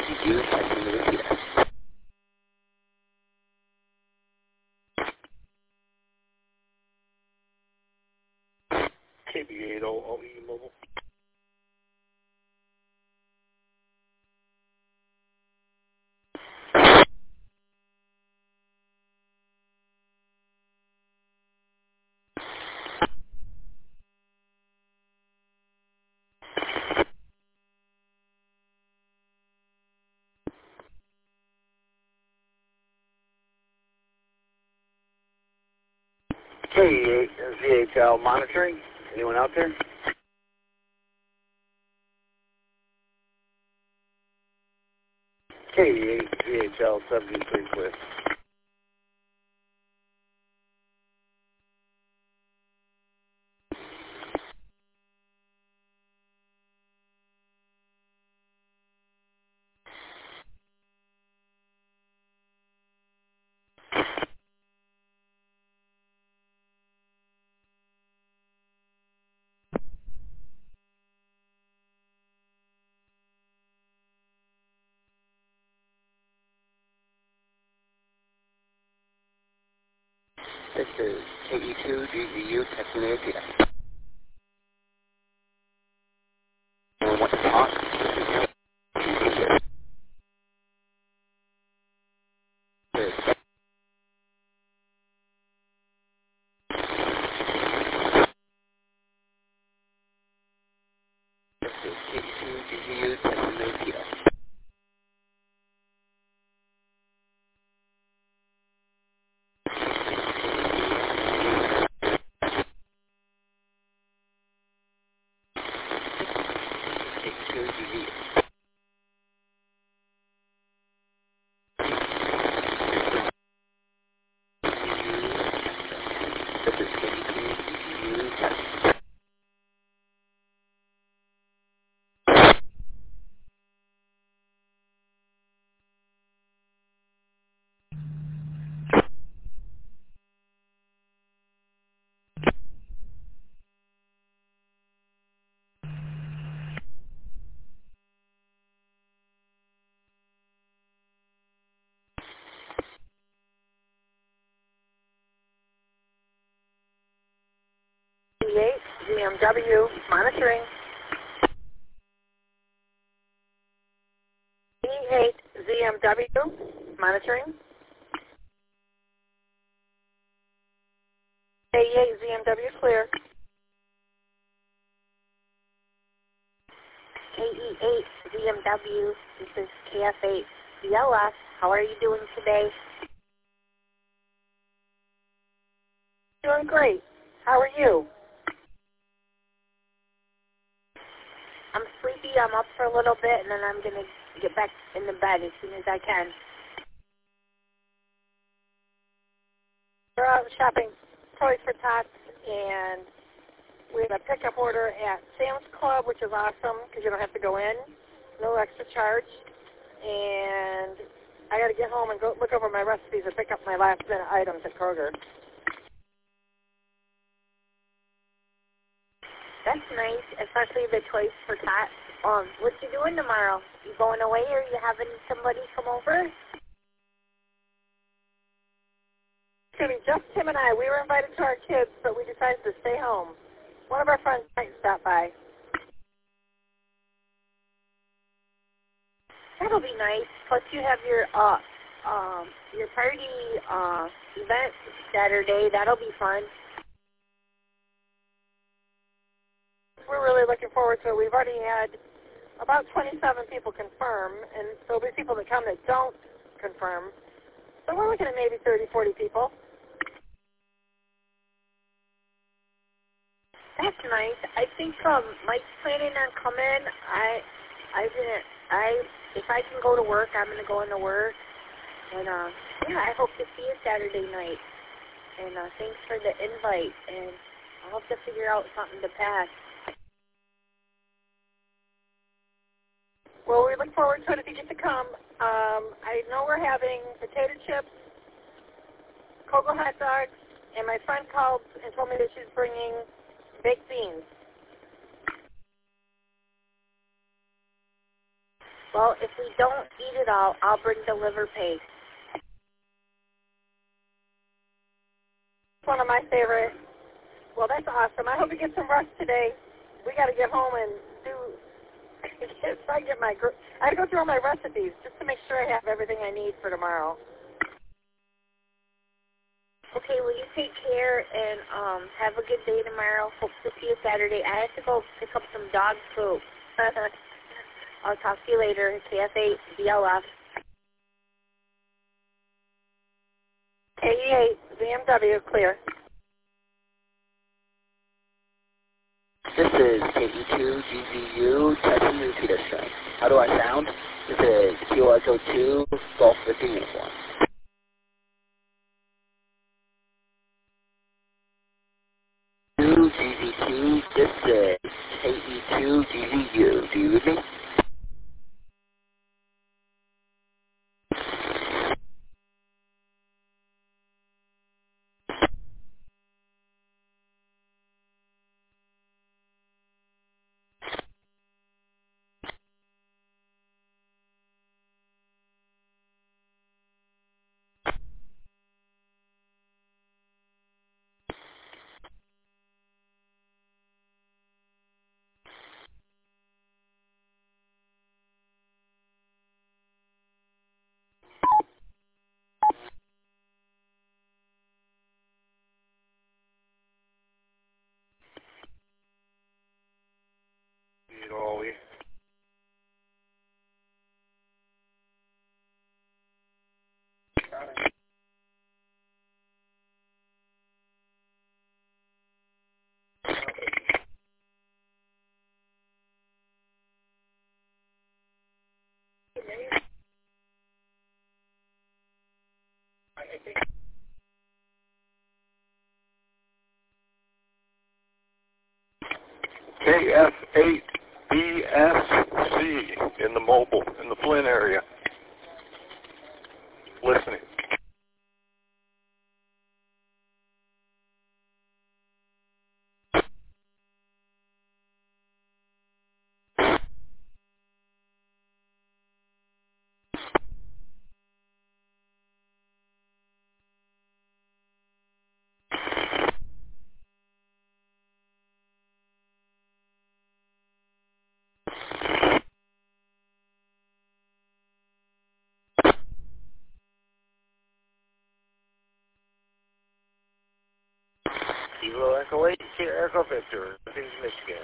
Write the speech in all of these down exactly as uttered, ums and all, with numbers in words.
G U, testing the repeater. K B eight zero O E mobile. K eight Z H L monitoring. Anyone out there? K eight Z H L seventy-three clear. This is K E two G Z U, testing the repeater. And what's on? This is This is K E two G Z U, testing the repeater. K E two G Z U. This is K E two G Z U, testing. K eight Z M W monitoring. K eight Z M W monitoring. K eight Z M W clear. K E eight Z M W, this is K F eight C L S. How are you doing today? Doing great. How are you? I'm sleepy. I'm up for a little bit, and then I'm going to get back in the bed as soon as I can. We're out shopping Toys for Tots, and we have a pickup order at Sam's Club, which is awesome because you don't have to go in. No extra charge. And I got to get home and go look over my recipes and pick up my last minute items at Kroger. That's nice, especially the Toys for Tots. Um, what you doing tomorrow? You going away, or you having somebody come over? It's going to be just Tim and I. We were invited to our kids, but we decided to stay home. One of our friends might stop by. That'll be nice. Plus, you have your uh um your party uh event Saturday. That'll be fun. We're really looking forward to it. We've already had about twenty-seven people confirm, and there'll be people that come that don't confirm. So we're looking at maybe thirty, forty people. That's nice. I think um Mike's planning on coming. I I didn't I if I can go to work, I'm gonna go into work. And uh yeah, I hope to see you Saturday night. And uh thanks for the invite, and I'll have to figure out something to pack. Well, we look forward to it if you get to come. Um, I know we're having potato chips, Kogel hot dogs, and my friend called and told me that she's bringing baked beans. Well, if we don't eat it all, I'll bring the liver paste. One of my favorite. Well, that's awesome. I hope you get some rest today. We got to get home and do. I get my. I got to go through all my recipes just to make sure I have everything I need for tomorrow. Okay, well, you take care and um, have a good day tomorrow. Hope to see you Saturday. I have to go pick up some dog poop. I'll talk to you later. K F eight B L F. K E eight B M W clear. This is K E two G Z U, testing the repeater strike. How do I sound? This is Q Echo two, Golf fifty uniform. two G Z two, this is K E two G Z U. Do you read me? You know, we K F eight B S C in the mobile, in the Flint area. Listening. Kilo Echo eight, Sierra Echo Victor, this is Michigan.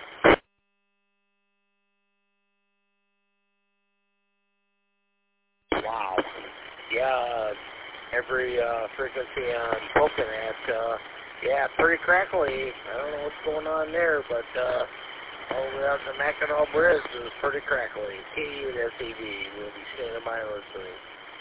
Wow. Yeah, every uh, frequency on Coconut, uh, yeah, pretty crackly. I don't know what's going on there, but uh, all the way out to Mackinac Bridge is pretty crackly. K U and S A D will be standing by listening.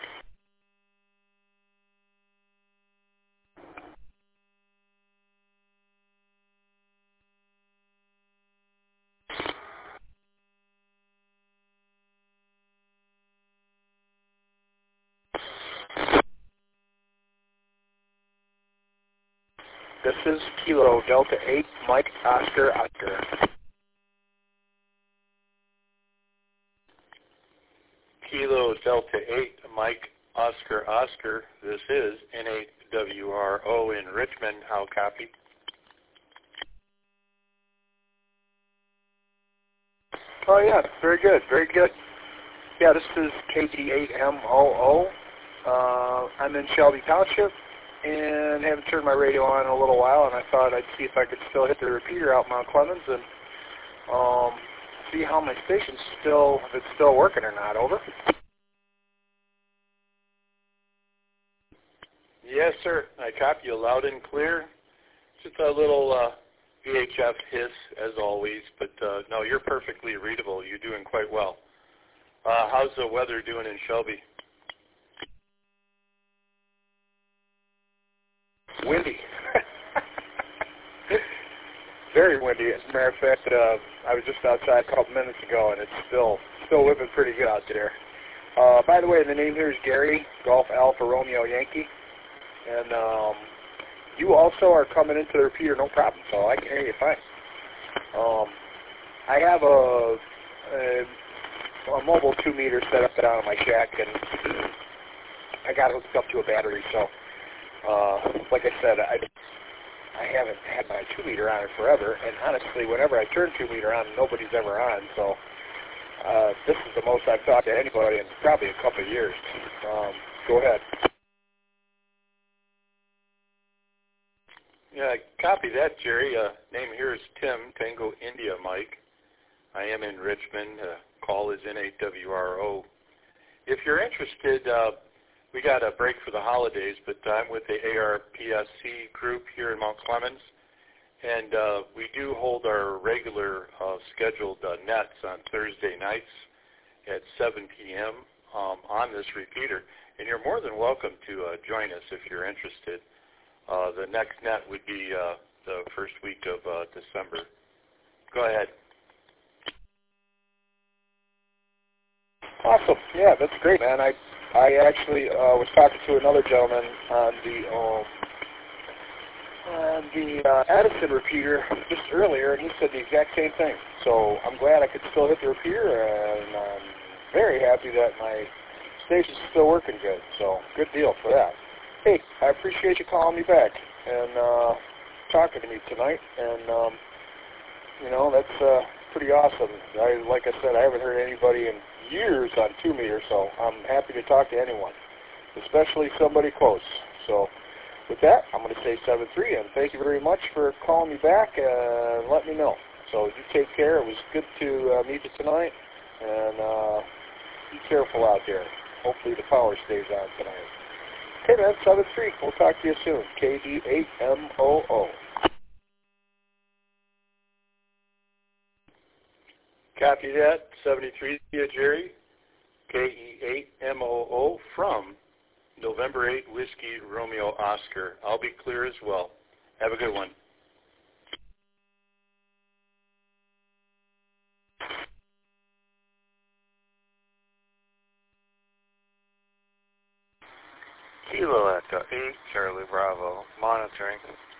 This is Kilo Delta eight, Mike Oscar Oscar. Kilo Delta eight, Mike Oscar Oscar. This is N eight W R O in Richmond. How copy? Oh yeah, very good, very good. Yeah, this is K T eight M O O. Uh, I'm in Shelby Township and haven't turned my radio on in a little while, and I thought I'd see if I could still hit the repeater out Mount Clemens and um, see how my station's still, if it's still working or not. Over. Yes, sir. I copy you loud and clear. Just a little uh, V H F hiss, as always, but uh, no, you're perfectly readable. You're doing quite well. Uh, how's the weather doing in Shelby? Windy. Very windy. As a matter of fact, uh, I was just outside a couple minutes ago, and it's still still whipping pretty good out there. Uh, by the way, the name here is Gary, Golf Alpha Romeo Yankee. And um, you also are coming into the repeater, no problem, so I can hear you fine. Um, I have a, a a mobile two meter set up down on my shack, and I got hooked up to a battery. So, uh, like I said, I I haven't had my two meter on it forever, and honestly, whenever I turn two meter on, nobody's ever on. So, uh, this is the most I've talked to anybody in probably a couple of years. Um, go ahead. Yeah, copy that, Jerry. Uh, name here is Tim, Tango India Mike. I am in Richmond. Uh, call is N eight W R O. If you're interested, uh, we got a break for the holidays, but I'm with the A R P S C group here in Mount Clemens, and uh, we do hold our regular uh, scheduled uh, nets on Thursday nights at seven p m Um, on this repeater, and you're more than welcome to uh, join us if you're interested. Uh, the next net would be uh, the first week of uh, December. Go ahead. Awesome. Yeah, that's great, man. I I actually uh, was talking to another gentleman on the um, on the uh, Edison repeater just earlier, and he said the exact same thing. So I'm glad I could still hit the repeater, and I'm very happy that my station's still working good. So good deal for that. Hey, I appreciate you calling me back and uh, talking to me tonight. And, um, you know, that's uh, pretty awesome. I, like I said, I haven't heard anybody in years on two meter, so I'm happy to talk to anyone, especially somebody close. So with that, I'm going to say seven three, and thank you very much for calling me back and let me know. So you take care. It was good to uh, meet you tonight, and uh, be careful out there. Hopefully the power stays on tonight. Okay, man, seven three. We'll talk to you soon. K E eight M O O. Copy that. seventy-three, Jerry. K E eight M O O from November eighth, Whiskey Romeo Oscar. I'll be clear as well. Have a good one. Kilo Echo eight, Charlie Bravo, monitoring.